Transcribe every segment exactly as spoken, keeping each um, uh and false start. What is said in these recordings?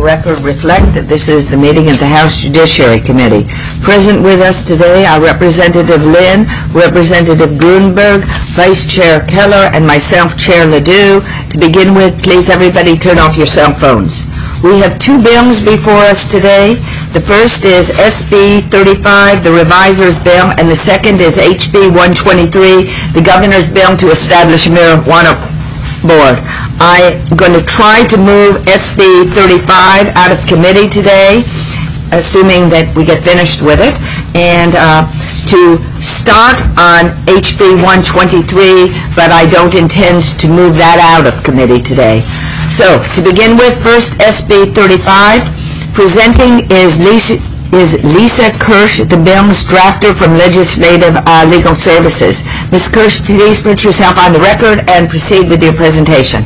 record reflect that this is the meeting of the House Judiciary Committee. Present with us today are Representative Lynn, Representative Grunberg, Vice Chair Keller, and myself, Chair Ledoux. To begin with, please everybody turn off your cell phones. We have two bills before us today. The first is S B thirty-five, the Revisor's Bill, and the second is H B one twenty-three, the Governor's Bill to establish a marijuana board. I'm going to try to move S B thirty-five out of committee today, assuming that we get finished with it, and uh, to start on H B one twenty-three, but I don't intend to move that out of committee today. So, to begin with, first S B thirty-five. Presenting is Lisa, is Lisa Kirsch, the bill's drafter from Legislative uh, Legal Services. Miz Kirsch, please put yourself on the record and proceed with your presentation.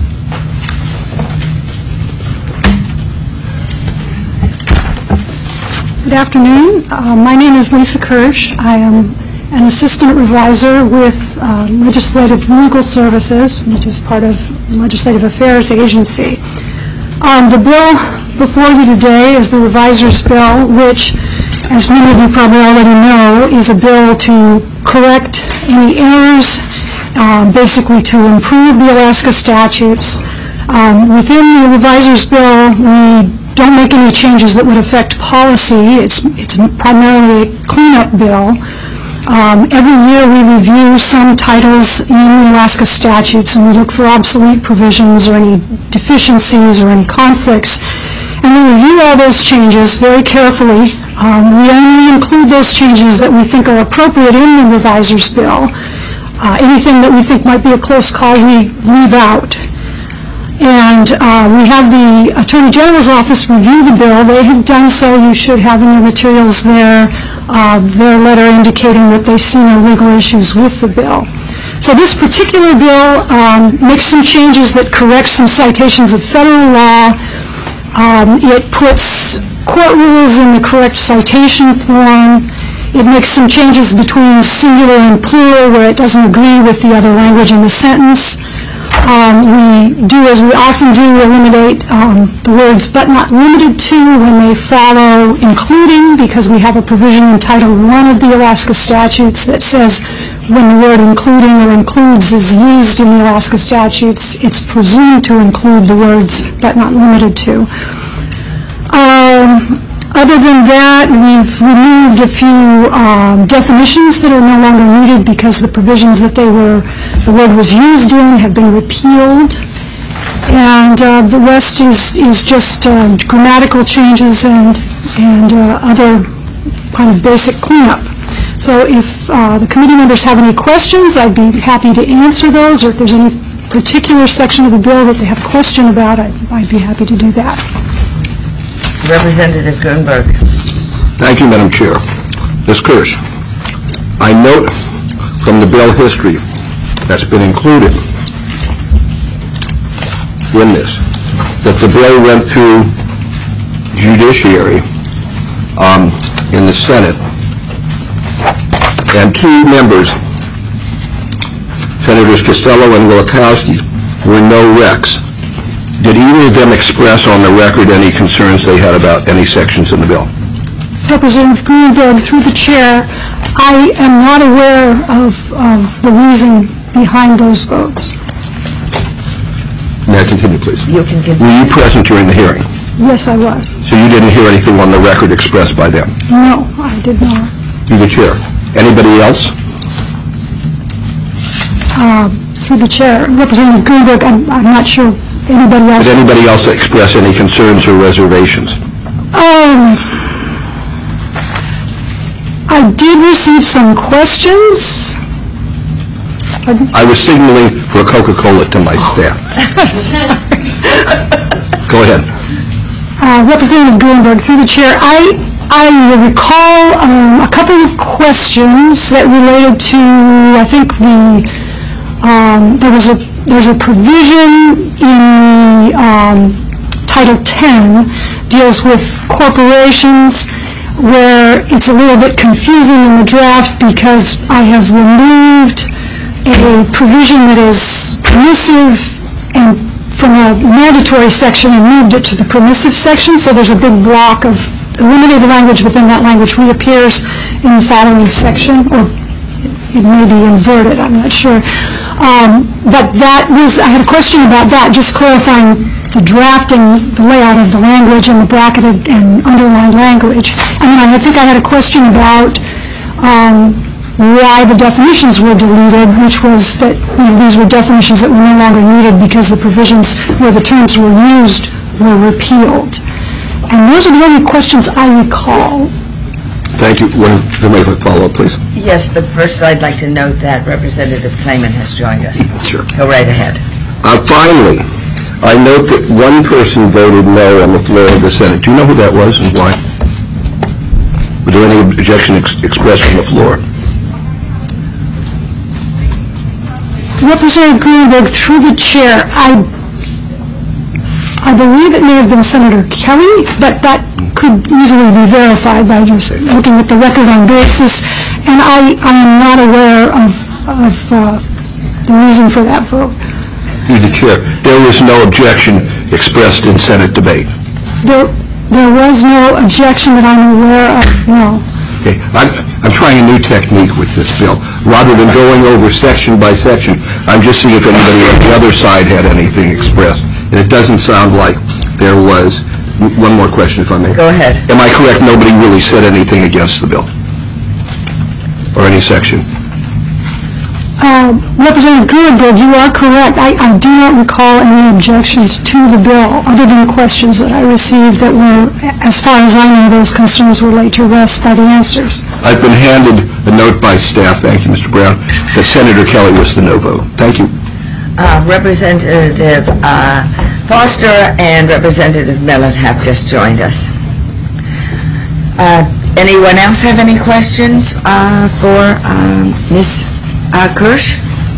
Good afternoon. Uh, my name is Lisa Kirsch. I am an assistant revisor with uh, Legislative Legal Services, which is part of Legislative Affairs Agency. Um, the bill before you today is the Revisor's Bill, which, as many of you probably already know, is a bill to correct any errors, uh, basically to improve the Alaska statutes. Um, within the Revisor's Bill, we don't make any changes that would affect policy. It's, it's primarily a cleanup bill. Um, every year we review some titles in the Alaska statutes and we look for obsolete provisions or any deficiencies or any conflicts. And we review all those changes very carefully. Um, we only include those changes that we think are appropriate in the Revisor's Bill. Uh, anything that we think might be a close call, we leave out. And uh, we have the Attorney General's Office review the bill. They have done so. You should have in your materials there uh, their letter indicating that they see no legal issues with the bill. So this particular bill um, makes some changes that correct some citations of federal law. Um, it puts court rules in the correct citation form. It makes some changes between singular and plural where it doesn't agree with the other language in the sentence. Um, we do, as we often do, eliminate um, the words "but not limited to" when they follow "including," because we have a provision in Title one of the Alaska statutes that says when the word "including" or "includes" is used in the Alaska statutes, it's presumed to include the words "but not limited to." Um, Other than that, we've removed a few um, definitions that are no longer needed because the provisions that they were, the word was used in have been repealed. And uh, the rest is, is just uh, grammatical changes and, and uh, other kind of basic cleanup. So if uh, the committee members have any questions, I'd be happy to answer those, or if there's any particular section of the bill that they have a question about, I'd, I'd be happy to do that. Representative Grunberg. Thank you, Madam Chair. Miz Kirsch, I note from the bill history that's been included in this that the bill went through judiciary um, in the Senate, and two members, Senators Costello and Wielechowski, were no recs. Did either of them express on the record any concerns they had about any sections in the bill? Representative Grunberg, through the chair, I am not aware of, of the reason behind those votes. May I continue, please? You can continue. Were you present during the hearing? Yes, I was. So you didn't hear anything on the record expressed by them? No, I did not. Through the chair. Anybody else? Uh, through the chair. Representative Grunberg, I'm, I'm not sure anybody else. Did anybody else express any concerns or reservations? Um, I did receive some questions. Pardon? I was signaling for a Coca-Cola to my staff. Go ahead. Uh, Representative Grunberg, through the chair, I I recall um, a couple of questions that related to, I think the um, there was a there's a provision in um, Title ten deals with corporations where it's a little bit confusing in the draft because I have removed a provision that is permissive and from a mandatory section and moved it to the permissive section, so there's a big block of eliminated language within that language reappears in the following section, or it may be inverted, I'm not sure. Um, but that was, I had a question about that, just clarifying the drafting, the layout of the language and the bracketed and underlined language. And then I think I had a question about um, why the definitions were deleted, which was that you know, these were definitions that were no longer needed because the provisions where the terms were used were repealed. And those are the only questions I recall. Thank you. One, make a follow-up, please. Yes, but first I'd like to note that Representative Clayman has joined us. Sure. Go right ahead. Uh, finally, I note that one person voted no on the floor of the Senate. Do you know who that was and why? Was there any objection ex expressed from the floor? Representative Greenberg, through the chair, I I believe it may have been Senator Kelly, but that could easily be verified by just looking at the record on basis, and I, I am not aware of, of uh, the reason for that vote. Through the chair, there was no objection expressed in Senate debate. There, there was no objection that I'm aware of, no. Okay, I'm, I'm trying a new technique with this bill. Rather than going over section by section, I'm just seeing if anybody on the other side had anything expressed. And it doesn't sound like there was. One more question, if I may. Go ahead. Am I correct? Nobody really said anything against the bill? Or any section? Uh, Representative Greenberg, you are correct. I, I do not recall any objections to the bill, other than questions that I received that were, as far as I know, those concerns were laid to rest by the answers. I've been handed a note by staff, thank you, Mister Brown, that Senator Kelly was the no vote. Thank you. Uh, Representative uh, Foster and Representative Millen have just joined us. Uh, anyone else have any questions uh, for um, Miz Uh, Kirsch?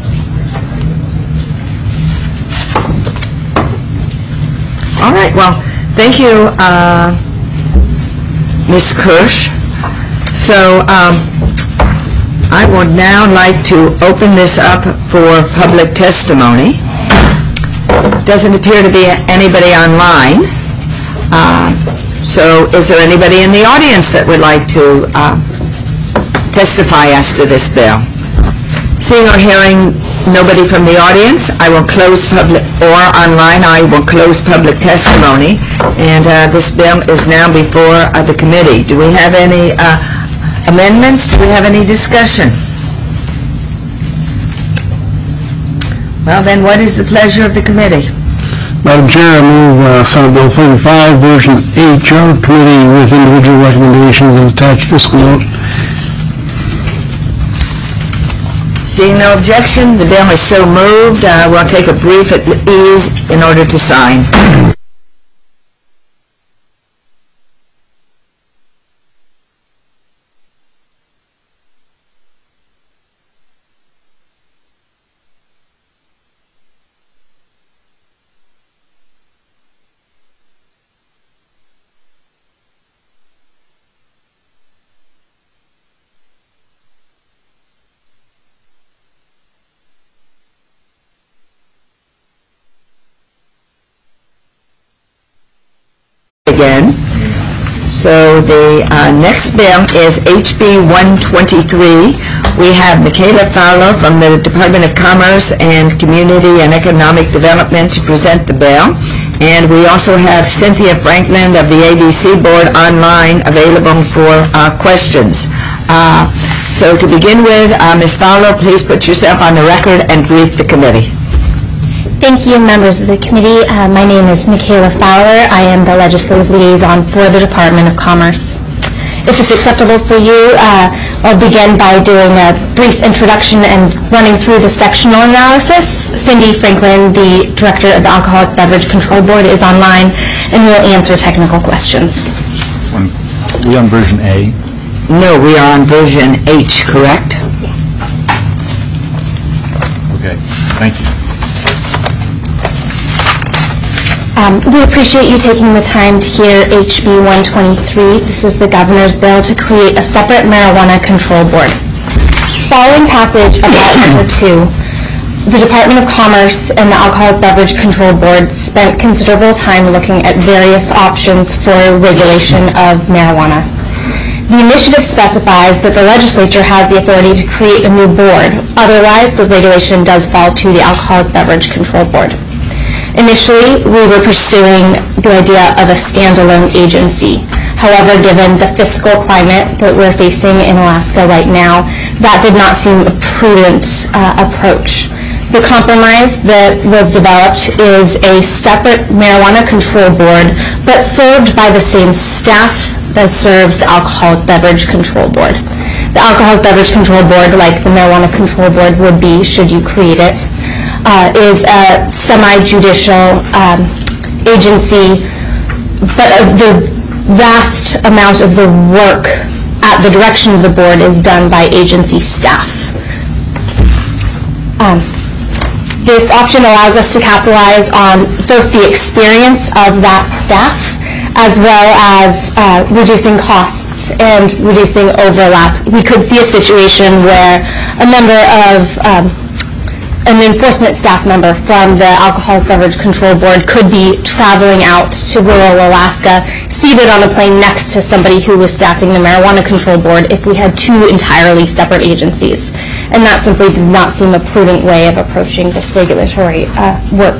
All right, well, thank you, uh, Miz Kirsch. So um, I would now like to open this up for public testimony. Doesn't appear to be anybody online. Uh, so is there anybody in the audience that would like to uh, testify as to this bill? Seeing or hearing nobody from the audience, I will close public, or online, I will close public testimony. And uh, this bill is now before uh, the committee. Do we have any uh, amendments? Do we have any discussion? Well, then, what is the pleasure of the committee? Madam Chair, I move uh, Senate Bill thirty-five, version H, of committee with individual recommendations and attached fiscal note. Seeing no objection, the bill is so moved. Uh, we'll take a brief at ease in order to sign. Again. So the uh, next bill is H B one twenty-three. We have Michaela Fowler from the Department of Commerce and Community and Economic Development to present the bill. And we also have Cynthia Franklin of the A B C Board online available for uh, questions. Uh, so to begin with, uh, Miz Fowler, please put yourself on the record and brief the committee. Thank you, members of the committee. Uh, my name is Michaela Fowler. I am the legislative liaison for the Department of Commerce. If it's acceptable for you, uh, I'll begin by doing a brief introduction and running through the sectional analysis. Cindy Franklin, the director of the Alcoholic Beverage Control Board, is online and will answer technical questions. Are we on version A? No, we are on version H, correct? Yes. Okay, thank you. Um, we appreciate you taking the time to hear H B one twenty-three. This is the governor's bill to create a separate marijuana control board. Following passage of Bill number two, the Department of Commerce and the Alcoholic Beverage Control Board spent considerable time looking at various options for regulation of marijuana. The initiative specifies that the legislature has the authority to create a new board. Otherwise, the regulation does fall to the Alcoholic Beverage Control Board. Initially, we were pursuing the idea of a standalone agency. However, given the fiscal climate that we're facing in Alaska right now, that did not seem a prudent uh, approach. The compromise that was developed is a separate marijuana control board, but served by the same staff that serves the Alcoholic Beverage Control Board. The Alcoholic Beverage Control Board, like the Marijuana Control Board would be should you create it, uh, is a semi-judicial um, agency, but uh, the vast amount of the work at the direction of the board is done by agency staff. Um, this option allows us to capitalize on both the experience of that staff as well as uh, reducing costs and reducing overlap. We could see a situation where a member of um, an enforcement staff member from the Alcoholic Beverage Control Board could be traveling out to rural Alaska, seated on a plane next to somebody who was staffing the Marijuana Control Board if we had two entirely separate agencies. And that simply does not seem a prudent way of approaching this regulatory uh, work.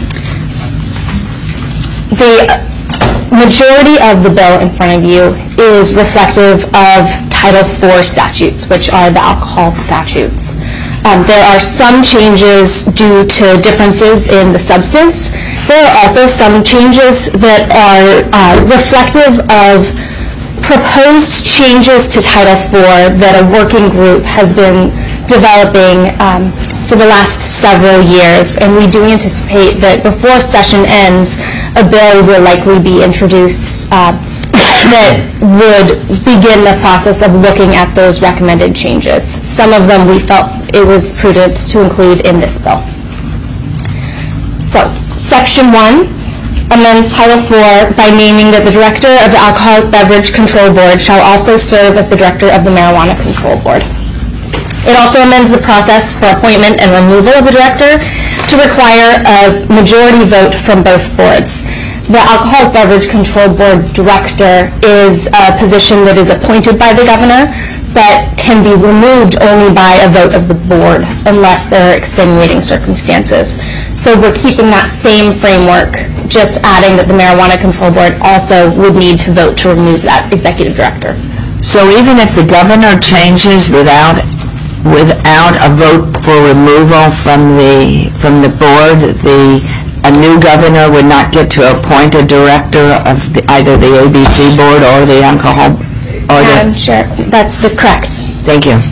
The majority of the bill in front of you is reflective of Title four statutes, which are the alcohol statutes. Um, there are some changes due to differences in the substance. There are also some changes that are uh, reflective of proposed changes to Title four that a working group has been developing um, for the last several years, and we do anticipate that before session ends, a bill will likely be introduced uh, that would begin the process of looking at those recommended changes. Some of them we felt it was prudent to include in this bill. So, Section one amends Title four by naming that the Director of the Alcoholic Beverage Control Board shall also serve as the Director of the Marijuana Control Board. It also amends the process for appointment and removal of the Director to require a majority vote from both boards. The Alcoholic Beverage Control Board Director is a position that is appointed by the Governor, but can be removed only by a vote of the board unless there are extenuating circumstances. So we're keeping that same framework, just adding that the Marijuana Control Board also would need to vote to remove that executive director. So even if the governor changes without without a vote for removal from the from the board, the a new governor would not get to appoint a director of the, either the A B C board or the alcohol or Madam the... Chair, that's the correct. Thank you.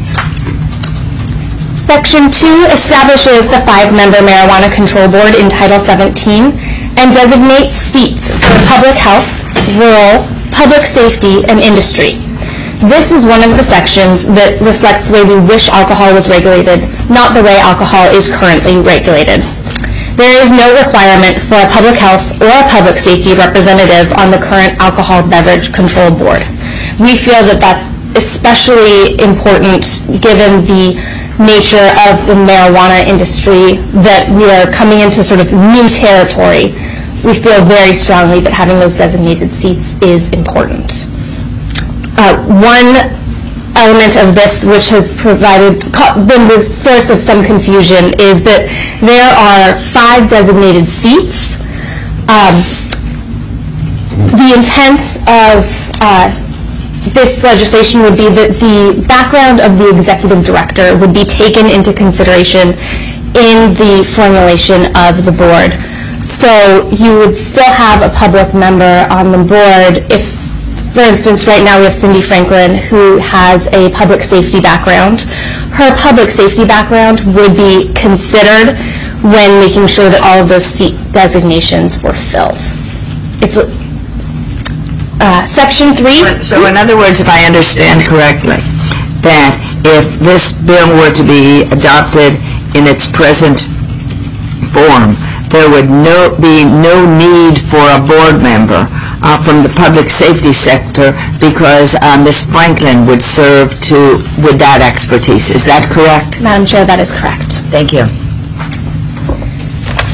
Section two establishes the five-member Marijuana Control Board in Title seventeen and designates seats for public health, rural, public safety, and industry. This is one of the sections that reflects the way we wish alcohol was regulated, not the way alcohol is currently regulated. There is no requirement for a public health or a public safety representative on the current Alcohol Beverage Control Board. We feel that that's especially important given the nature of the marijuana industry, that we are coming into sort of new territory. We feel very strongly that having those designated seats is important. Uh, one element of this which has provided, been the source of some confusion is that there are five designated seats. Um, the intent of uh, this legislation would be that the background of the executive director would be taken into consideration in the formulation of the board. So you would still have a public member on the board if, for instance, right now we have Cindy Franklin, who has a public safety background. Her public safety background would be considered when making sure that all of those seat designations were filled. It's uh, Section three. So in other words, if I understand correctly, that if this bill were to be adopted in its present form, there would no, be no need for a board member uh, from the public safety sector because uh, Miz Franklin would serve to with that expertise. Is that correct? Madam Chair, that is correct. Thank you.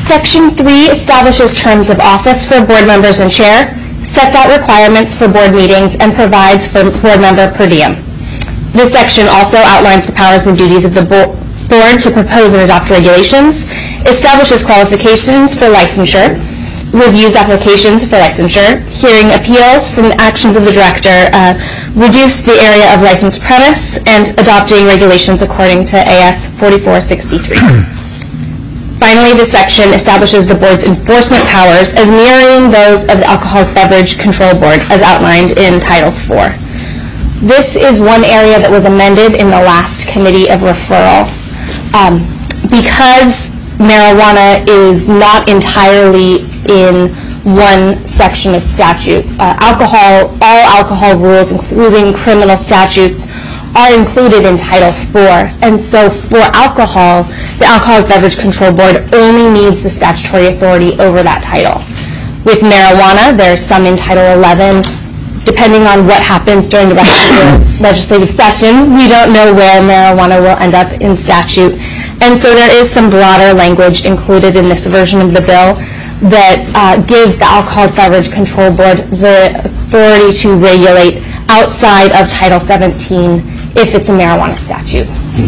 Section three establishes terms of office for board members and chair, sets out requirements for board meetings, and provides for board member per diem. This section also outlines the powers and duties of the bo- board to propose and adopt regulations, establishes qualifications for licensure, reviews applications for licensure, hearing appeals from the actions of the director, uh, reduce the area of licensed premise, and adopting regulations according to A S forty-four sixty-three. Finally, this section establishes the board's enforcement powers as mirroring those of the Alcoholic Beverage Control Board as outlined in Title four. This is one area that was amended in the last committee of referral. Um, because marijuana is not entirely in one section of statute. Uh, alcohol, all alcohol rules, including criminal statutes, are included in Title four. And so for alcohol, the Alcoholic Beverage Control Board only needs the statutory authority over that title. With marijuana, there's some in Title eleven. Depending on what happens during the rest of the legislative session, we don't know where marijuana will end up in statute. And so there is some broader language included in this version of the bill that uh, gives the Alcoholic Beverage Control Board the authority to regulate outside of Title seventeen if it's a marijuana statute.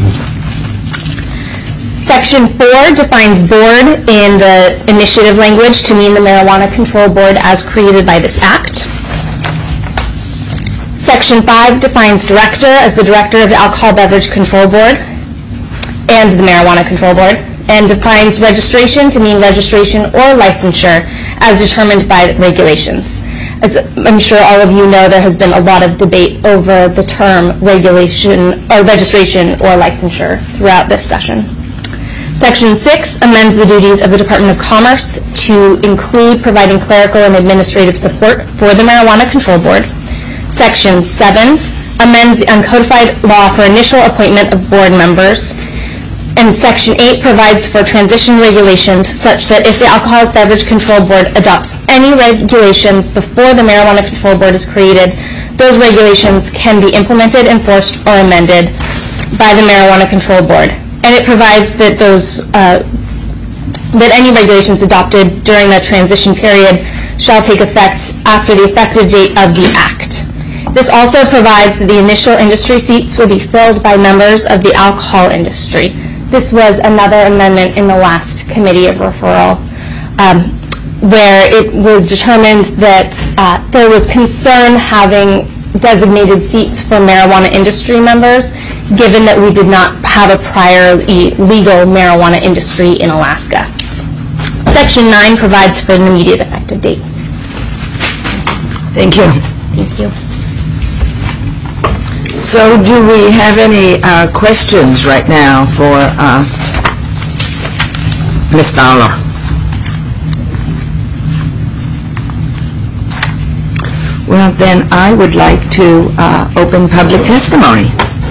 Section four defines board in the initiative language to mean the Marijuana Control Board as created by this act. Section five defines director as the director of the Alcohol Beverage Control Board and the Marijuana Control Board, and defines registration to mean registration or licensure as determined by regulations. As I'm sure all of you know, there has been a lot of debate over the term regulation or registration or licensure throughout this session. Section six amends the duties of the Department of Commerce to include providing clerical and administrative support for the Marijuana Control Board. Section seven amends the uncodified law for initial appointment of board members. And Section eight provides for transition regulations such that if the Alcoholic Beverage Control Board adopts any regulations before the Marijuana Control Board is created, those regulations can be implemented, enforced, or amended by the Marijuana Control Board. And it provides that those uh, that any regulations adopted during the transition period shall take effect after the effective date of the Act. This also provides that the initial industry seats will be filled by members of the alcohol industry. This was another amendment in the last committee of referral um, where it was determined that uh, there was concern having designated seats for marijuana industry members, given that we did not have a prior legal marijuana industry in Alaska. Section nine provides for an immediate effective date. Thank you. Thank you. So do we have any uh, questions right now for uh, Miz Fowler? Well, then I would like to uh, open public testimony.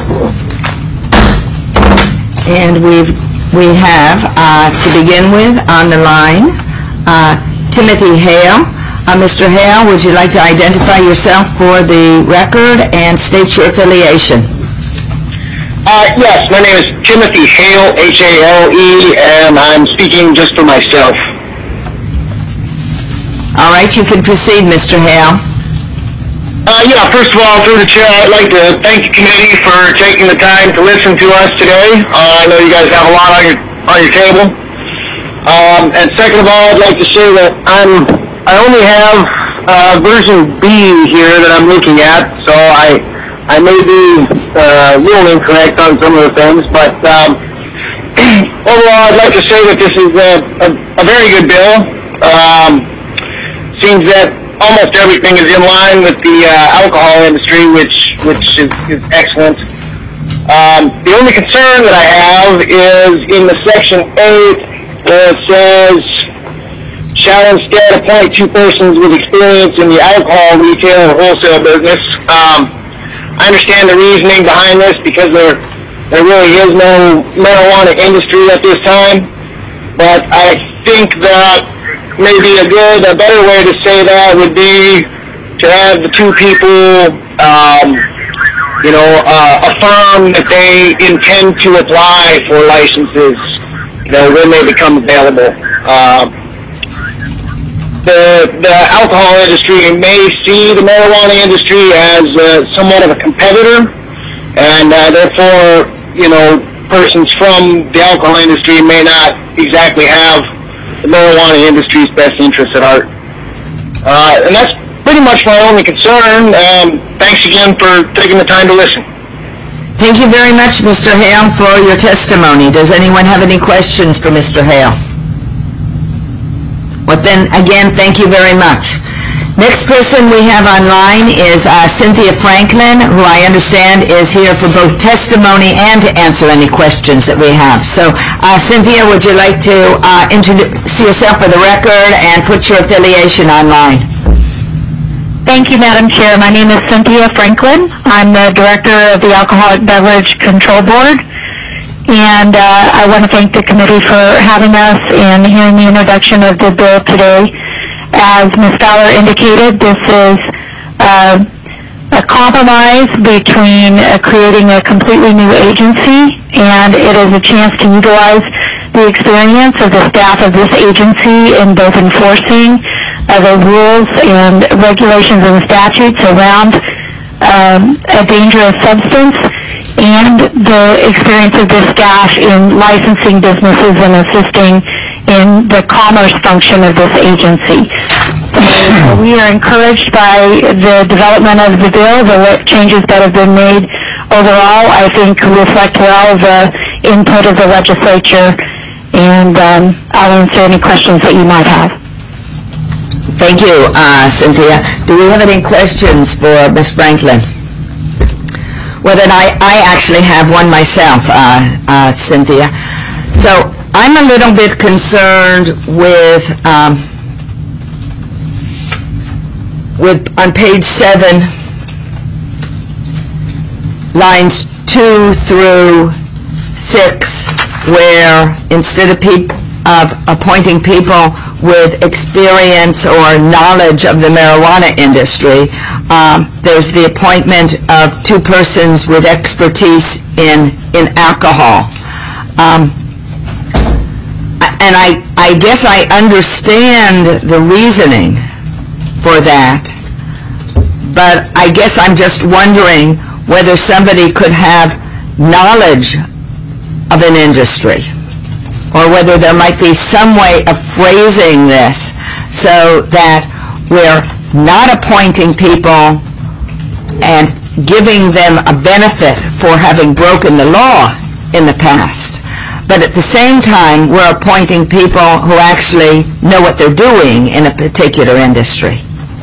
And we've, we have, uh, to begin with, on the line, uh, Timothy Hale. Uh, Mister Hale, would you like to identify yourself for the record and state your affiliation? Uh, yes, my name is Timothy Hale, H A L E, and I'm speaking just for myself. All right, you can proceed, Mister Hale. Uh, yeah, first of all, through the chair, I'd like to thank the committee for taking the time to listen to us today. Uh, I know you guys have a lot on your, on your table. Um, and second of all, I'd like to say that I'm I only have uh, version B here that I'm looking at, so I I may be uh, a little incorrect on some of the things, but um, overall I'd like to say that this is a, a, a very good bill. Um, seems that almost everything is in line with the uh, alcohol industry, which which is, is excellent. Um, the only concern that I have is in the section eight where it says, shall instead appoint two persons with experience in the alcohol retail or wholesale business. Um, I understand the reasoning behind this because there there really is no marijuana industry at this time, but I think that maybe a good, a better way to say that would be to have the two people, um, you know, uh, affirm that they intend to apply for licenses, you know, when they become available. Uh, the, the alcohol industry may see the marijuana industry as uh, somewhat of a competitor, and uh, therefore, you know, persons from the alcohol industry may not exactly have the marijuana industry's best interests at heart. Uh, and that's pretty much my only concern. Um, thanks again for taking the time to listen. Thank you very much, Mister Hale, for your testimony. Does anyone have any questions for Mister Hale? Well, then, again, thank you very much. Next person we have online is uh, Cynthia Franklin, who I understand is here for both testimony and to answer any questions that we have. So, uh, Cynthia, would you like to uh, introduce yourself for the record and put your affiliation online? Thank you, Madam Chair. My name is Cynthia Franklin. I'm the Director of the Alcoholic Beverage Control Board. And uh, I want to thank the committee for having us and hearing the introduction of the bill today. As Miz Fowler indicated, this is uh, a compromise between uh, creating a completely new agency, and it is a chance to utilize the experience of the staff of this agency in both enforcing uh, the rules and regulations and statutes around um, a dangerous substance, and the experience of the staff in licensing businesses and assisting in the commerce function of this agency. So we are encouraged by the development of the bill. The changes that have been made overall, I think, reflect well the input of the legislature, and um, I'll answer any questions that you might have. Thank you, uh, Cynthia. Do we have any questions for Miz Franklin? Well, then I, I actually have one myself, uh, uh, Cynthia. So I'm a little bit concerned with, um, with on page seven, lines two through six, where instead of, peop- of appointing people with experience or knowledge of the marijuana industry, um, there's the appointment of two persons with expertise in, in alcohol. Um, and I, I guess I understand the reasoning for that, but I guess I'm just wondering whether somebody could have knowledge of an industry, or whether there might be some way of phrasing this so that we're not appointing people and giving them a benefit for having broken the law in the past, but at the same time we're appointing people who actually know what they're doing in a particular industry.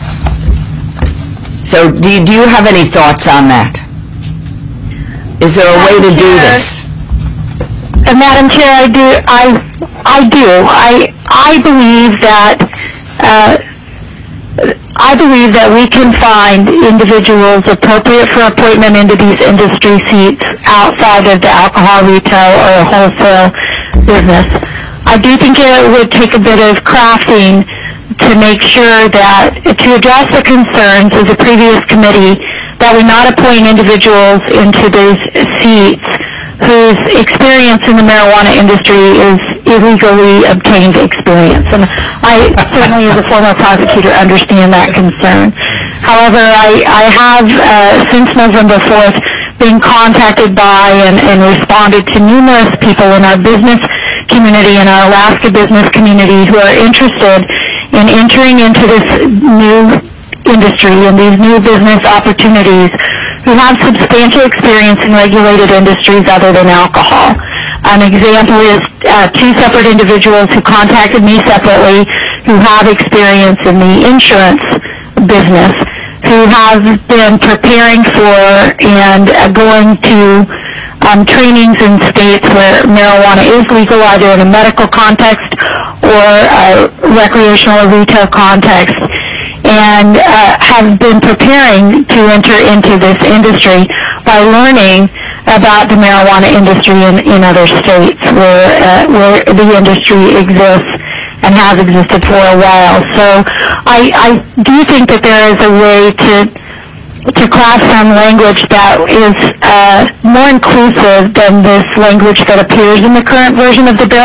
So do you, do you have any thoughts on that? Is there a way to do this? Uh, Madam Chair, I do. I I do. I I believe that uh, I believe that we can find individuals appropriate for appointment into these industry seats outside of the alcohol retail or wholesale business. I do think it would take a bit of crafting to make sure that, to address the concerns of the previous committee, that we not appoint individuals into those seats whose experience in the marijuana industry is illegally obtained experience. And I certainly, as a former prosecutor, understand that concern. However, I, I have, uh, since November fourth, been contacted by and, and responded to numerous people in our business community and our Alaska business community who are interested in entering into this new industry and these new business opportunities, who have substantial experience in regulated industries other than alcohol. An example is uh, two separate individuals who contacted me separately who have experience in the insurance business, who have been preparing for and uh, going to um, trainings in states where marijuana is legal, either in a medical context or a recreational or retail context, and uh, have been preparing to enter into this industry by learning about the marijuana industry in, in other states where, uh, where the industry exists and has existed for a while. So I, I do think that there is a way to to craft some language that is uh, more inclusive than this language that appears in the current version of the bill.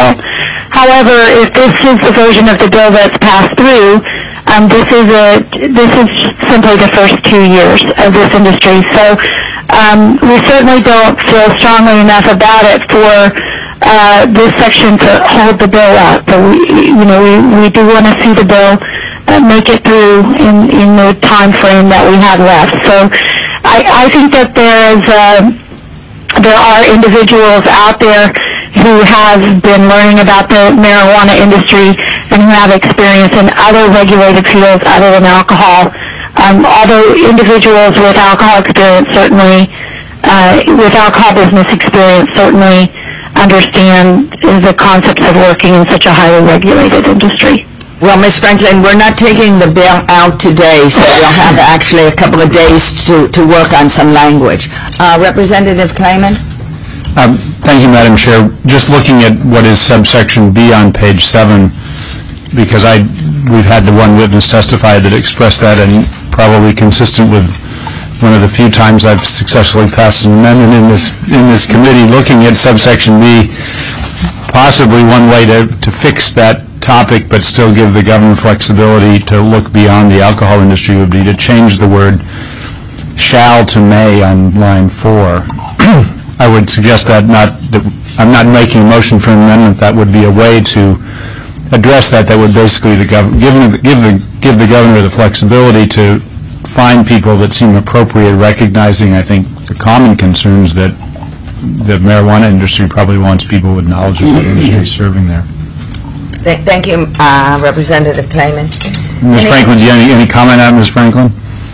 However, if this is the version of the bill that's passed through, um, this is a this is simply the first two years of this industry. So um, we certainly don't feel strongly enough about it for uh, this section to hold the bill up. But we, you know, we, we do want to see the bill uh, make it through in, in the time frame that we have left. So I, I think that there is uh, there are individuals out there who have been learning about the marijuana industry and who have experience in other regulated fields other than alcohol. Um, although individuals with alcohol experience certainly, uh, with alcohol business experience certainly understand the concepts of working in such a highly regulated industry. Well, Miz Franklin, we're not taking the bill out today, so we'll have actually a couple of days to, to work on some language. Uh, Representative Kleiman? Um, thank you, Madam Chair. Just looking at what is subsection B on page seven, because I we've had the one witness testify that expressed that, and probably consistent with one of the few times I've successfully passed an amendment in this in this committee. Looking at subsection B, possibly one way to to fix that topic but still give the government flexibility to look beyond the alcohol industry would be to change the word shall to may on line four. I would suggest that not that I'm not making a motion for an amendment. That would be a way to address that. That would basically the gov- give, the, give the give the governor the flexibility to find people that seem appropriate, recognizing I think the common concerns that the marijuana industry probably wants people with knowledge of what industry is serving there. Th- thank you, uh, Representative Kleiman. Miz Franklin, do you have any, any comment on Miz Franklin?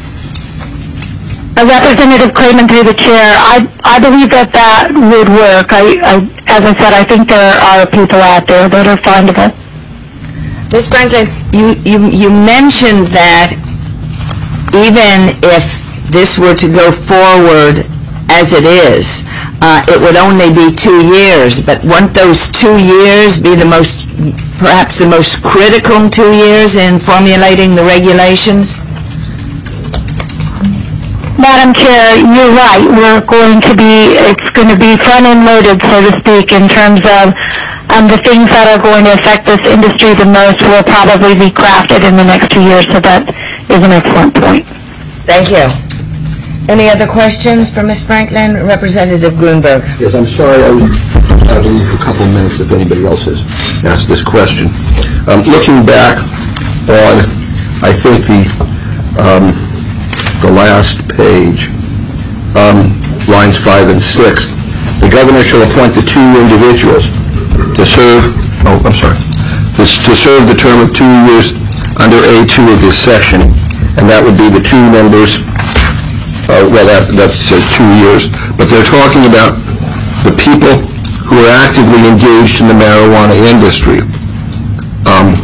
Uh, Representative Kleiman, through the chair, I I believe that that would work. I, I as I said, I think there are people out there that are findable. Miz Franklin, you, you, you mentioned that even if this were to go forward as it is, uh, it would only be two years. But won't those two years be the most, perhaps the most critical two years in formulating the regulations? Madam Chair, you're right. We're going to be, it's going to be front-end loaded, so to speak, in terms of um, the things that are going to affect this industry the most will probably be crafted in the next two years, so that is an excellent point. Thank you. Any other questions for Miz Franklin? Representative Grunberg. Yes, I'm sorry, I was out of the room for a couple of minutes if anybody else has asked this question. Um, looking back on, I think, the um, the last page, um, lines five and six, the governor shall appoint the two individuals to serve, oh, I'm sorry, this, to serve the term of two years under A two of this section, and that would be the two members, uh, well, that, that says two years, but they're talking about the people who are actively engaged in the marijuana industry, um,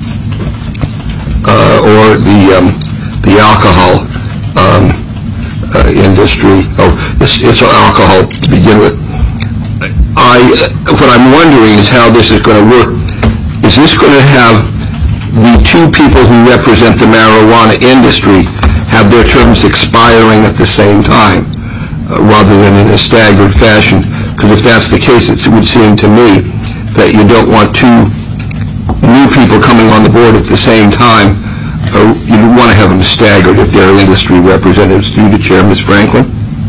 uh, or the, um, the alcohol Um, uh, industry. Oh, it's, it's alcohol to begin with. I, what I'm wondering is how this is going to work. Is this going to have the two people who represent the marijuana industry have their terms expiring at the same time, uh, rather than in a staggered fashion? Because if that's the case, it would seem to me that you don't want two new people coming on the board at the same time. Uh, you want to have them staggered if they're industry representatives. Through the chair, Miz Franklin.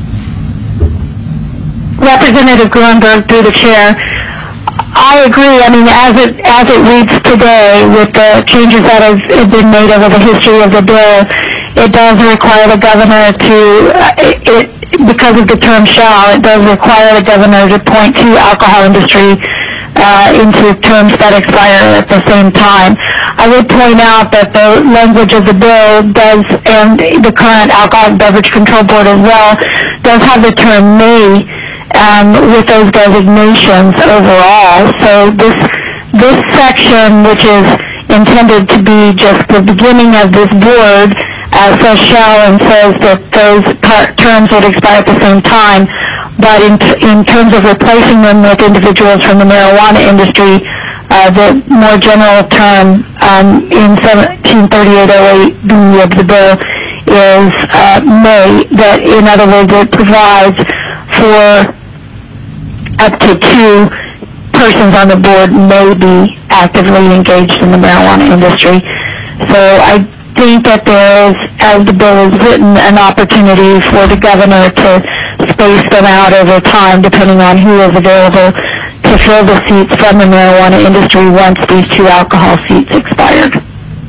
Representative Grunberg, through the chair, I agree. I mean, as it as it reads today, with the changes that have, have been made over the history of the bill, it does require the governor to, uh, it, it because of the term shall, it does require the governor to point to alcohol industry uh, into terms that expire at the same time. I would point out that the language of the bill does, and the current Alcoholic Beverage Control Board as well, does have the term may um, with those designations overall. So this this section, which is intended to be just the beginning of this board, uh, says shall and says that those par- terms would expire at the same time. But in, t- in terms of replacing them with individuals from the marijuana industry, Uh, the more general term um, in seventeen thirty-eight oh eight B of the bill is uh, may, that in other words it provides for up to two persons on the board may be actively engaged in the marijuana industry. So I think that there is, as the bill is written, an opportunity for the governor to space them out over time, depending on who is available to fill the seats from the marijuana industry once these two alcohol seats expired.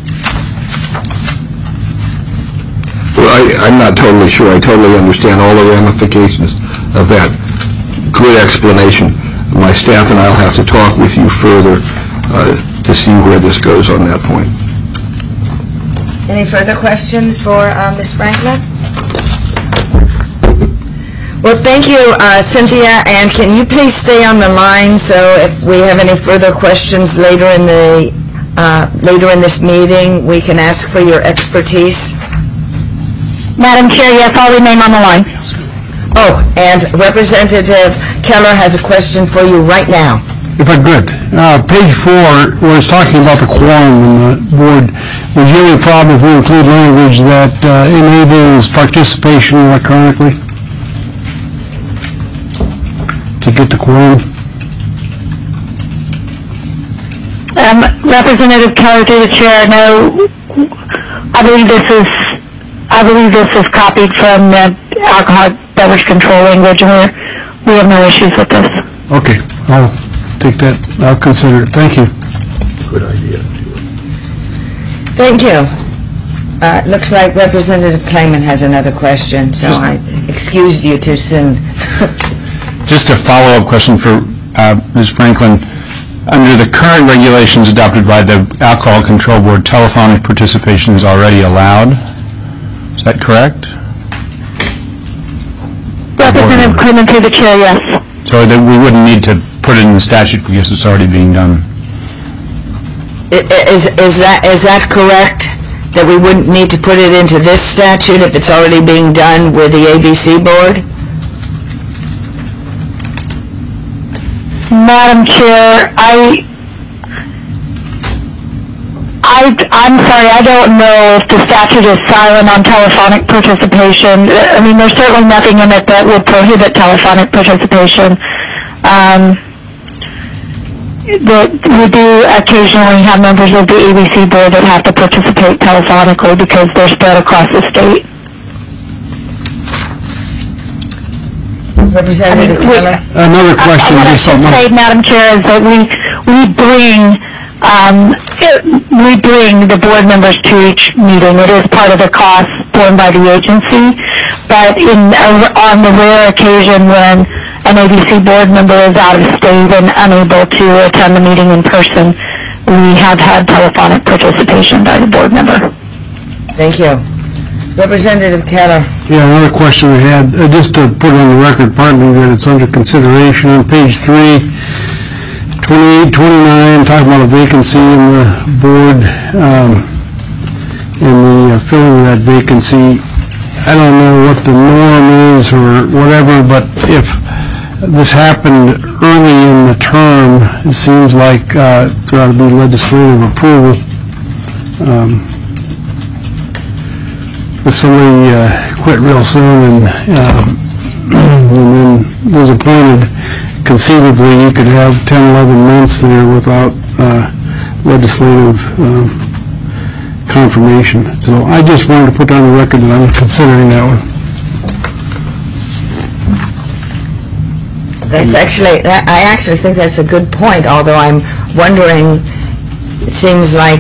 Well, I, I'm not totally sure I totally understand all the ramifications of that. Good explanation. My staff and I will have to talk with you further uh, to see where this goes on that point. Any further questions for uh, Miz Franklin? Well, thank you, uh, Cynthia, and can you please stay on the line so if we have any further questions later in the uh, later in this meeting, we can ask for your expertise? Madam Chair, yes, I'll remain on the line. Oh, and Representative Keller has a question for you right now. If I could, uh, page four, where it's talking about the quorum in the board, was there any problem if we include language that uh, enables participation electronically to get the quorum? Um, Representative Keller, through the chair, no, I believe this is, I believe this is copied from the alcohol beverage control language, and we're, we have no issues with this. Okay, I'll take that, I'll consider it. Thank you. Good idea. Thank you. Uh, looks like Representative Kleiman has another question, so Just- I excused you too soon. Just a follow-up question for uh, Miz Franklin. Under the current regulations adopted by the Alcohol Control Board, telephonic participation is already allowed. Is that correct? Representative Kleiman, through the chair, yes. So that we wouldn't need to put it in the statute because it's already being done. I- i- Is, is that, is that correct? That we wouldn't need to put it into this statute if it's already being done with the A B C board? Madam Chair, I, I, I'm sorry, I don't know if the statute is silent on telephonic participation. I mean, there's certainly nothing in it that would prohibit telephonic participation. Um, that we do occasionally have members of the A B C board that have to participate telephonically because they're spread across the state. Representative Keller? Another question, What I just should something. say, Madam Chair, is that we, we bring, um, we bring the board members to each meeting. It is part of the cost borne by the agency, but in, uh, on the rare occasion when an A B C board member is out of state and unable to attend the meeting in person, we have had telephonic participation by the board member. Thank you. Representative Keller? Yeah, another question we had, uh, just to put it on the record, pardon me, that it's under consideration on page three, twenty-eight, twenty-nine, talking about a vacancy in the board, um, and the uh, filling of that vacancy. I don't know what the norm is or whatever, but if this happened early in the term, it seems like uh, there ought to be legislative approval. Um, if somebody uh, quit real soon and, uh, and then was appointed, conceivably you could have ten, eleven months there without uh, legislative um, confirmation. So I just wanted to put on the record that I'm considering that one. That's actually, that- I actually think that's a good point, although I'm wondering, it seems like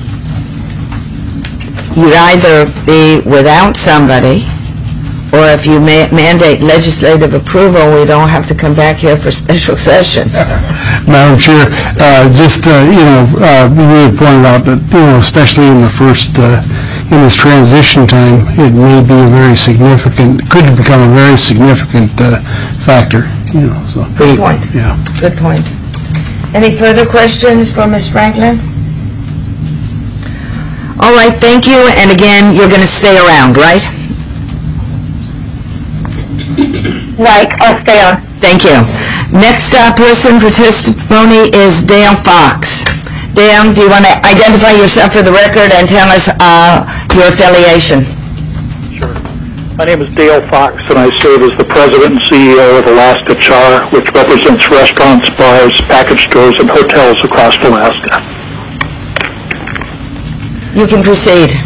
you'd either be without somebody, or if you ma- mandate legislative approval, we don't have to come back here for special session. Madam Chair, uh, just, uh, you know, uh, you really pointed out that, you know, especially in the first, uh, in this transition time, it may be a very significant, could become a very significant uh, factor, you know, so. Good point. Yeah. Good point. Any further questions for Miz Franklin? All right, thank you, and again, you're going to stay around, right? Right, I'll stay on. Thank you. Next uh, person for testimony is Dale Fox. Dale, do you want to identify yourself for the record and tell us uh, your affiliation? Sure. My name is Dale Fox, and I serve as the president and C E O of Alaska Char, which represents restaurants, bars, package stores, and hotels across Alaska. You can proceed.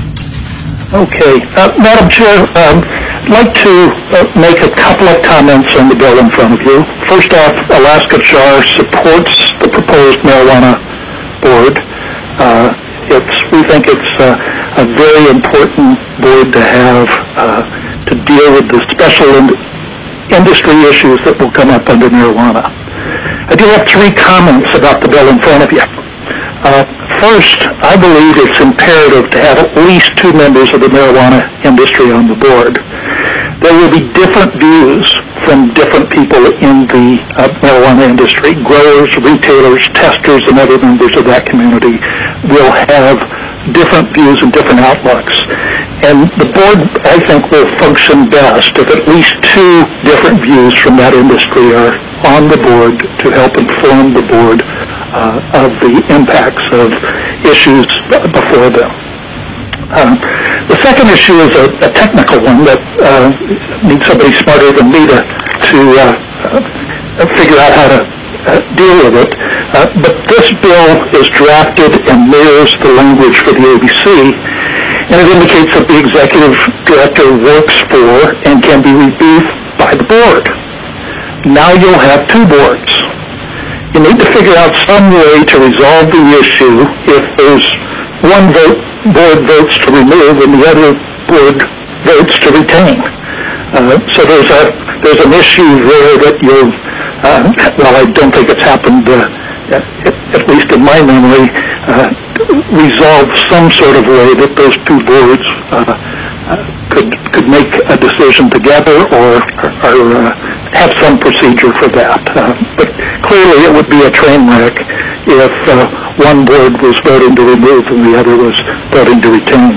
Okay. Uh, Madam Chair, um, I'd like to uh, make a couple of comments on the bill in front of you. First off, Alaska Char supports the proposed marijuana board. Uh, it's, we think it's uh, a very important board to have uh, to deal with the special in- industry issues that will come up under marijuana. I do have three comments about the bill in front of you. Uh, first, I believe it's imperative to have at least two members of the marijuana industry on the board. There will be different views from different people in the uh, marijuana industry. Growers, retailers, testers, and other members of that community will have different views and different outlooks. And the board, I think, will function best if at least two different views from that industry are on the board to help inform the board uh, of the impacts of issues before them. Uh, the second issue is a, a technical one that uh, needs somebody smarter than me to, to uh, uh, figure out how to uh, deal with it. Uh, but this bill is drafted and mirrors the language for the A B C, and it indicates that the executive director works for and can be reviewed by the board. Now you'll have two boards. You need to figure out some way to resolve the issue if there's one vote, board votes to remove and the other board votes to retain. Uh, so there's a there's an issue there that you'll, uh, well, I don't think it's happened, uh, at, at least in my memory, uh, resolve some sort of way that those two boards uh, uh, could could make a decision together or, or uh, have some procedure for that. Uh, but clearly it would be a train wreck if uh, one board was voting to remove and the other was voting to retain.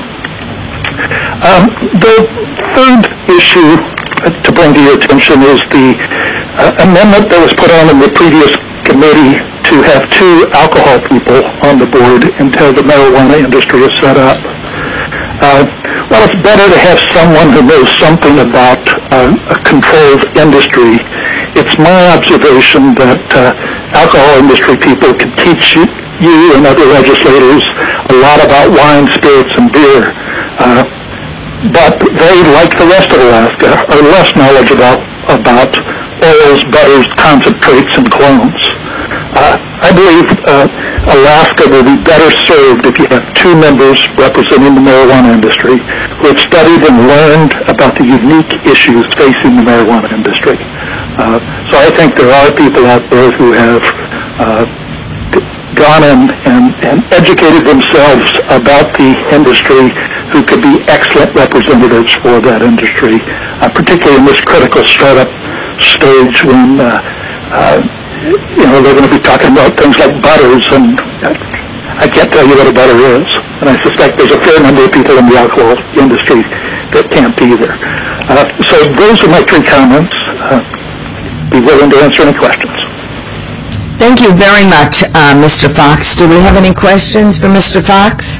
Um, the third issue to bring to your attention is the uh, amendment that was put on in the previous committee to have two alcohol people on the board until the marijuana industry is set up. Uh, well, it's better to have someone who knows something about uh, a controlled industry. It's my observation that uh, alcohol industry people can teach you, you and other legislators a lot about wine, spirits, and beer. Uh, but they, like the rest of Alaska, are less knowledgeable about, about oils, butters, concentrates, and clones. Uh, I believe uh, Alaska will be better served if you have two members representing the marijuana industry who have studied and learned about the unique issues facing the marijuana industry. Uh, so I think there are people out there who have uh, gone in and, and educated themselves about the industry who could be excellent representatives for that industry, uh, particularly in this critical startup stage when uh, uh, you know, they're going to be talking about things like butters, and I can't tell you what a butter is. And I suspect there's a fair number of people in the alcohol industry that can't either. Uh, so those are my three comments. Uh, be willing to answer any questions. Thank you very much, uh, Mister Fox. Do we have any questions for Mister Fox?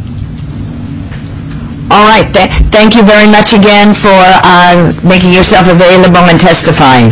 All right. Th- thank you very much again for uh, making yourself available and testifying.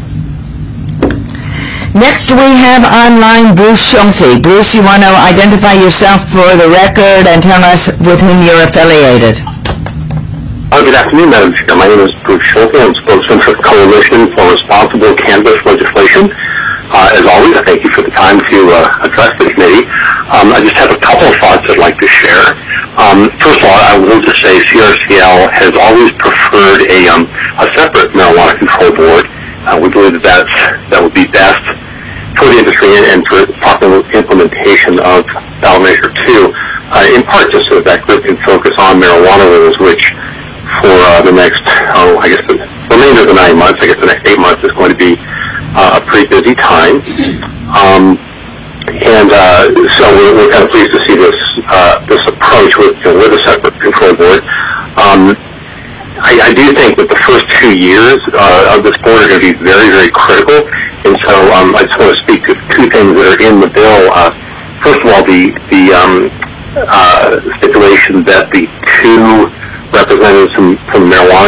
Next, we have online Bruce Schulte. Bruce, you want to identify yourself for the record and tell us with whom you're affiliated? Uh, good afternoon, Madam Chair. My name is Bruce Schulte. I'm spokesman for Coalition for Responsible Cannabis Legislation. Uh, as always, I thank you for the time to uh, address the committee. Um, I just have a couple of thoughts I'd like to share. Um, first of all, I will just say C R C L has always preferred a, um, a separate marijuana control board. Uh, we believe that that's, that would be best for the industry and for proper implementation of ballot measure two, uh, in part just so that that group can focus on marijuana rules, which for uh, the next, oh, I guess the remainder of the nine months, I guess the next eight months is going to be uh, a pretty busy time. Um, and uh, so we're, we're kind of pleased to see this uh, this approach with, you know, with a separate control board. Um, I, I do think that the first two years uh, of this board are going to be very, very critical. And so um, I just want to speak to two things that are in the bill. Uh, first of all, the, the um, uh, stipulation that the two representatives from, from the marijuana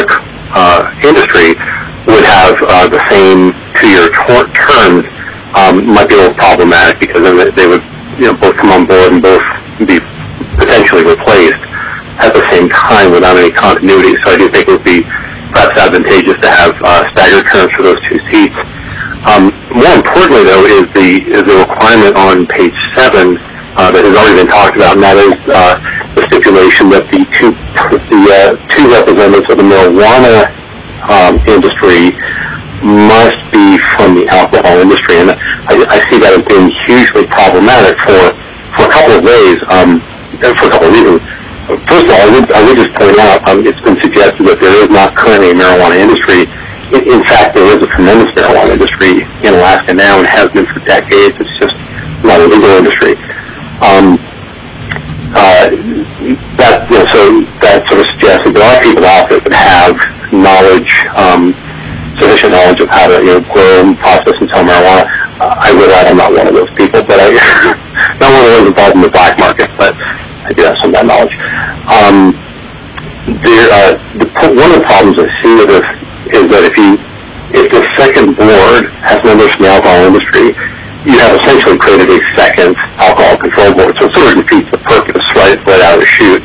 uh, industry would have uh, the same two-year tor- terms um, might be a little problematic, because then they would, you know, both come on board and both be potentially replaced at the same time without any continuity. So I do think it would be perhaps advantageous to have uh, staggered terms for those two seats. Um, more importantly, though, is the is the requirement on page seven uh, that has already been talked about, and that is uh, the stipulation that the two the uh, two representatives of the marijuana um, industry must be from the alcohol industry, and I, I see that as being hugely problematic for for a couple of ways, um, for a couple of reasons. First of all, I would, I would just point out, um, it's been suggested that there is not currently a marijuana industry. In, in fact, there is a tremendous marijuana industry in Alaska now, and has been for decades. It's just not a legal industry. Um, uh, that, you know, so that sort of suggests that there are people out there that have knowledge, um, sufficient knowledge of how to, you know, grow and process and sell marijuana. Uh, I realize I'm not one of those people, but I, not one of those involved in the black market, but I do have some of that knowledge. Um, there, uh, the, one of the problems I see with this is that if you, if the second board has members from the alcohol industry, you have essentially created a second alcohol control board. So it sort of defeats the purpose right, right out of the chute.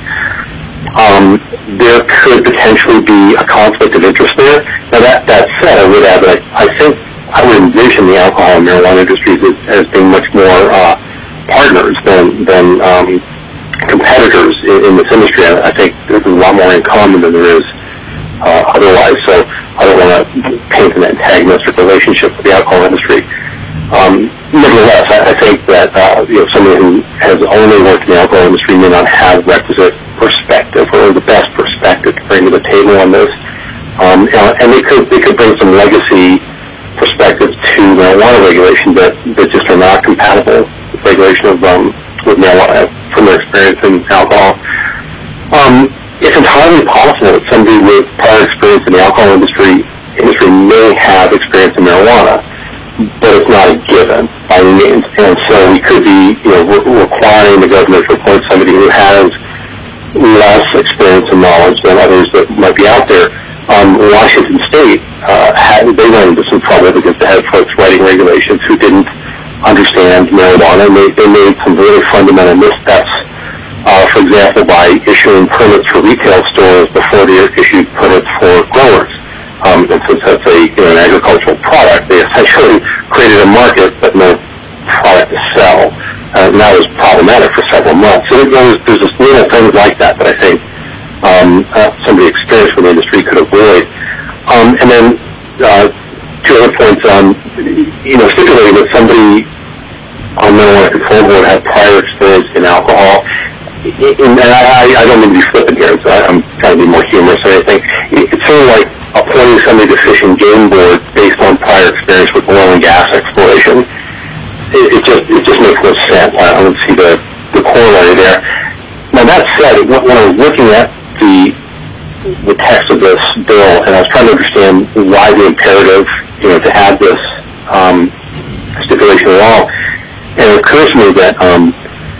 Um, there could potentially be a conflict of interest there. Now that, that said, I would add that I think I would envision the alcohol and marijuana industries as, as being much more uh, partners than, than um, competitors in, in this industry. I, I think there's a lot more in common than there is uh, otherwise. So I don't want to paint an antagonistic relationship with the alcohol industry. Um, nevertheless, I, I think that uh, you know, somebody who has only worked in the alcohol industry may not have requisite perspective, or the best perspective to bring to the table on this. Um, and they could they could bring some legacy perspectives to marijuana regulation that, that just are not compatible with regulation of um, with marijuana from their experience in alcohol. Um, it's entirely possible that somebody with prior experience in the alcohol industry industry may have experience in marijuana, but it's not a given by any means. And so we could be, you know, re- requiring the government to appoint somebody who has less experience and knowledge than others that might be out there. Um, Washington State, uh, had, they went into some trouble because they had folks writing regulations who didn't understand marijuana, and they, they made some really fundamental missteps. Uh, for example, by issuing permits for retail stores before they issued permits for growers. Um, and since that's a, you know, an agricultural product, they essentially created a market but no product to sell. Uh, and that was problematic for several months. So there's, there's just little things like that that I think um, uh, somebody experienced with the industry could avoid. Um, and then uh, two other points. Um, you know, stipulating that somebody on the marijuana control board had prior experience in alcohol. And I, I don't mean to be flippant here, so I'm trying to be more humorous or anything. It's sort of like appointing somebody to Fish and Game Board based on prior experience with oil and gas exploration. It, it just it just makes no sense. I don't see the, the corollary there. Now that said, when I was looking at the the text of this bill, and I was trying to understand why the imperative, you know, to add this um, stipulation at all, and it occurs to me that um,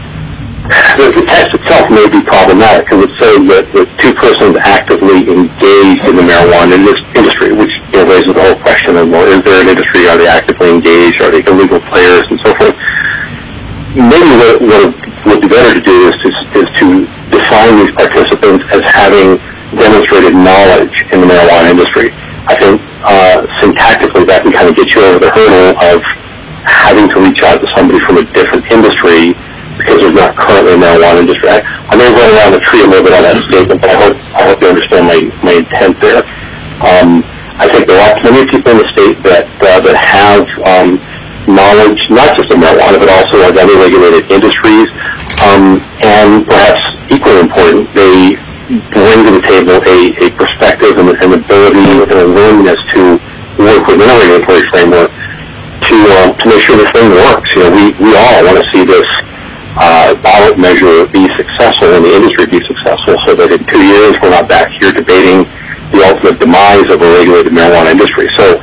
the, the text itself may be problematic, because it says that the two persons actively engaged in the marijuana industry, which, you know, raises the whole question of, well, is there an industry? Are they actively engaged? Are they illegal players? And so forth. Maybe what, what would be better to do is to, is to define these participants as having demonstrated knowledge in the marijuana industry. I think uh, syntactically that can kind of get you over the hurdle of having to reach out to somebody from a different industry because there's not currently a marijuana industry. I, I may run around the tree a little bit on that statement, but I hope I hope you understand my, my intent there. Um, I think there are plenty of people in the state that uh, that have um, knowledge, not just of marijuana, but also of other regulated industries, um, and perhaps equally important, they bring to the table a, a perspective and an ability and a willingness to work within a regulatory framework to uh, to make sure this thing works. You know, we, we all want to see this uh, ballot measure be successful and the industry be successful, so that in two years we're not back here debating the ultimate demise of a regulated marijuana industry. So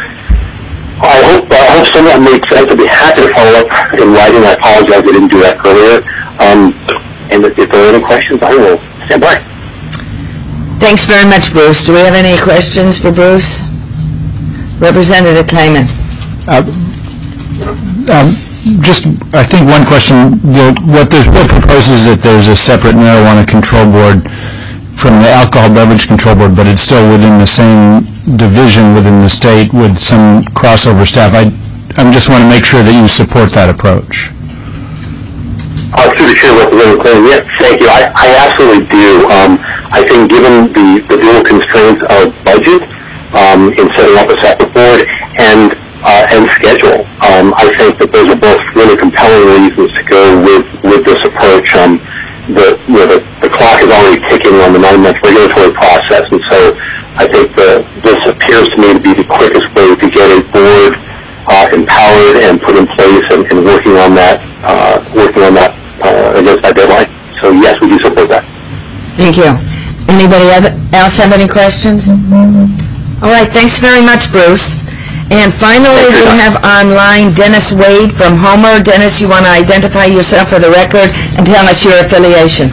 I hope I hope some of that made sense. I'd be happy to follow up in writing. I apologize I didn't do that earlier. Um, and if there are any questions, I will stand by. Thanks very much, Bruce. Do we have any questions for Bruce? Representative Clayman. Uh, um, just, I think one question, the, what this bill proposes is that there's a separate marijuana control board from the alcohol beverage control board, but it's still within the same division within the state with some crossover staff. I, I just want to make sure that you support that approach. Uh, through the chair, Representative Clayton, yes, thank you. I, I absolutely do. Um, I think given the, the dual constraints of budget um, in setting up a separate board and uh, and schedule, um, I think that those are both really compelling reasons to go with, with this approach. Um, the, you know, the, the clock is already ticking on the nine-month regulatory process, and so I think the, this appears to me to be the quickest way to get a board uh, empowered and put in place and, and working on that, uh, working on that uh, against that deadline. So yes, we do support that. Thank you. Anybody else have any questions? All right, thanks very much, Bruce. And finally, we have online Dennis Wade from Homer. Dennis, you want to identify yourself for the record and tell us your affiliation.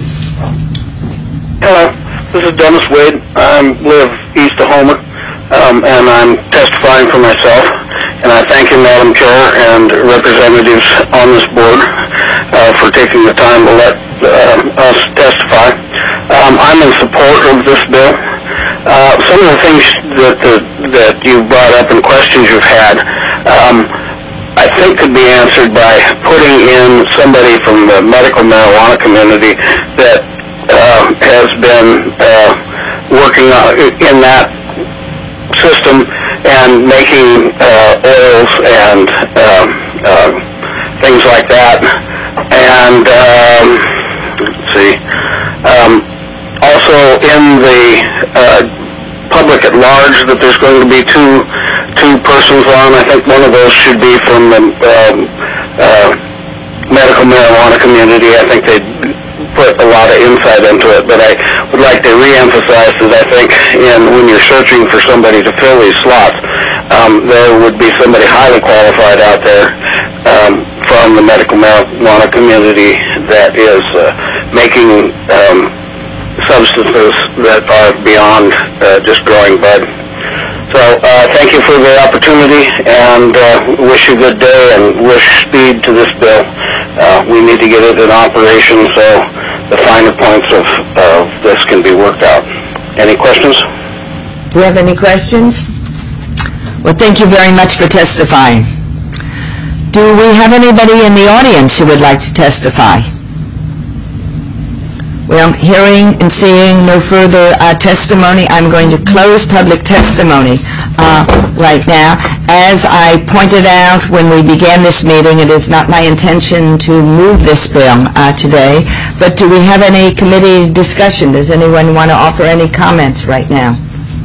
Hello, this is Dennis Wade. I live east of Homer, um, and I'm testifying for myself. And I thank you, Madam Chair, and representatives on this board uh, for taking the time to let uh, us testify. Um, I'm in support of this bill. Uh, some of the things that the, that you brought up and questions you've had, um, I think could be answered by putting in somebody from the medical marijuana community that uh, has been uh, working in that system and making uh, oils and uh, uh, things like that. And um, let's see. Um, Also, in the uh, public at large, that there's going to be two two persons on. I think one of those should be from the um, uh, medical marijuana community. I think they put a lot of insight into it, but I would like to reemphasize that I think in, when you're searching for somebody to fill these slots, um, there would be somebody highly qualified out there um, from the medical marijuana community that is uh, making um, substances that are beyond uh, just growing bud. So uh, thank you for the opportunity, and uh, wish you a good day and wish speed to this bill. Uh, we need to get it in operation so the finer points of, of this can be worked out. Any questions? Do you have any questions? Well, thank you very much for testifying. Do we have anybody in the audience who would like to testify? Well, hearing and seeing no further uh, testimony, I'm going to close public testimony uh, right now. As I pointed out when we began this meeting, it is not my intention to move this bill uh, today, but do we have any committee discussion? Does anyone want to offer any comments right now?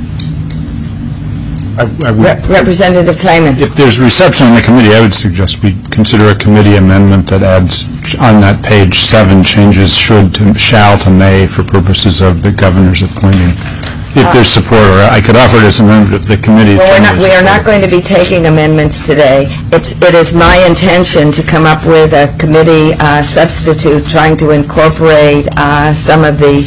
I, I would, Re- Representative Clayman. If there's reception in the committee, I would suggest we consider a committee amendment that adds on that page seven changes should to shall to may for purposes of the governor's appointing. If uh, there's support, or I could offer this amendment if the committee. Well, we're not, we are not going to be taking amendments today. It's, it is my intention to come up with a committee uh, substitute trying to incorporate uh, some of the,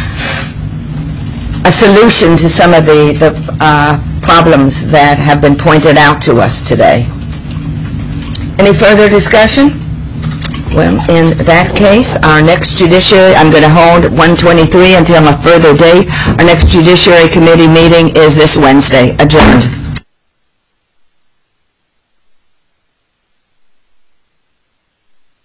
a solution to some of the, the uh, problems that have been pointed out to us today. Any further discussion? Well, in that case, our next judiciary, I'm going to hold one twenty-three until a further date. Our next Judiciary Committee meeting is this Wednesday. Adjourned.